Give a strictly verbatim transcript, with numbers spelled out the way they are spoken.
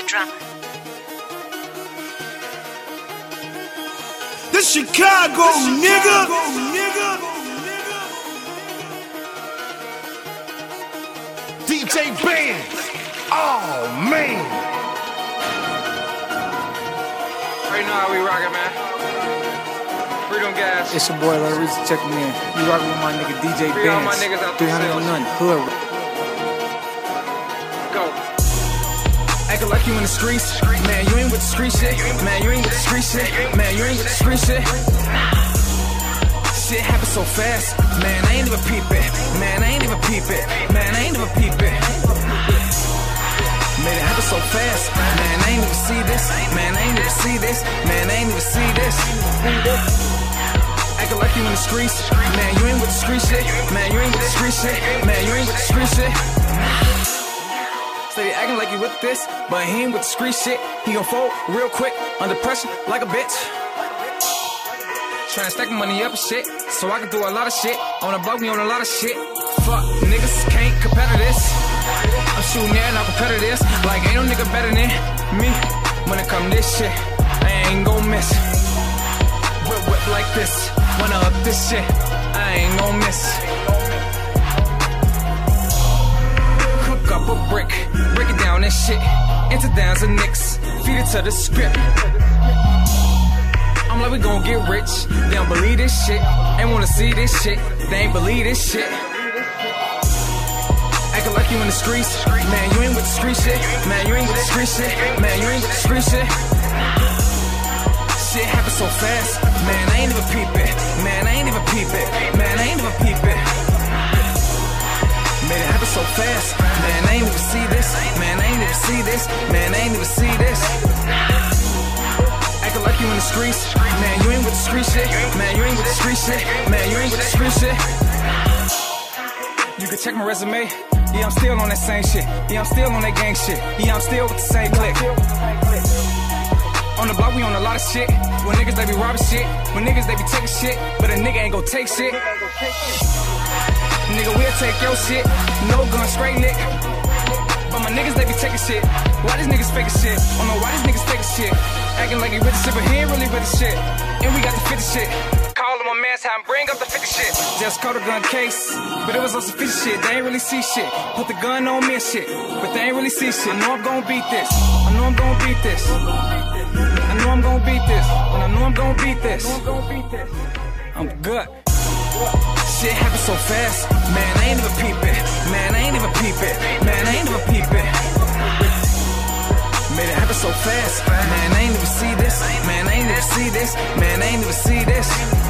drama. This Chicago, nigga. nigga. D J Band. Oh, man. Right now, how we rockin', man? Freedom Gas. It's your boy, Larry Reese, checking in. You rockin' with my nigga D J Free all my Bands. niggas out three there hundred for sales. nothing. Hood. Go. Acting like you in the streets, man, you ain't with the street shit. Man, you ain't with the street shit. Man, you ain't with the street shit. Shit happens so fast, man, I ain't even peep it. Man, I ain't even peep it. Man, I ain't even peep it. Made it happen so fast, man, I ain't even see this. Man, I ain't even see this. Man, I ain't even see this. Acting like you in the streets, man, you ain't with the street shit. Man, you ain't with the street shit. Man, you ain't with the street shit. Steady acting like he with this, but he ain't with the street shit. He gon' fold real quick, under pressure, like a bitch. Tryna stack money up and shit, so I can do a lot of shit. On the block, me on a lot of shit. Fuck, niggas can't compare to this. I'm shooting there and I'm compare to this. Like, ain't no nigga better than me. When it come to this shit, I ain't gon' miss. Whip, whip like this, when I up this shit, I ain't gon' miss. Up a brick, break it down and shit. Into downs and nicks, feed it to the script. I'm like, we gon' get rich. They don't believe this shit, ain't wanna see this shit. They ain't believe this shit. Acting like you in the streets, man, you ain't with the street shit. Man, you ain't with the street shit. Man, you ain't with the street shit. Shit happens so fast, man, I ain't even peep it. Man, I ain't even peep it. Man, I ain't even peep it. Made it happen so fast, man, I ain't even see this. Man, I ain't even see this. Man, I ain't even see this. Acting like you in the streets, man, you ain't with the street shit. Man, you ain't with the street shit. Man, you ain't with the street shit. You can check my resume, yeah, I'm still on that same shit. Yeah, I'm still on that gang shit. Yeah, I'm still with the same clique. On the block, we on a lot of shit. When niggas, they be robbing shit. When niggas, they be taking shit. But a nigga ain't gon' take shit. Nigga, we'll take your shit. No gun, straight lick. But my niggas, they be taking shit. Why these niggas faking shit? I don't know why these niggas faking shit. Acting like he with the shit, but he ain't really with the shit. And we got the fifty shit. Call him a man's time, bring up the fifty shit. Just caught a gun case, but it was on some fishy shit. They ain't really see shit. Put the gun on me and shit, but they ain't really see shit. I know I'm gon' beat this. I know I'm gon' beat this. I know I'm gon' beat this. And I know I'm gon' beat this. I'm good. Shit happens so fast, man, I ain't even peep it. Man, I ain't even peep it. Man, I ain't even peep it. Made it happen so fast, man, I ain't even see this. Man, I ain't even see this. Man, I ain't even see this.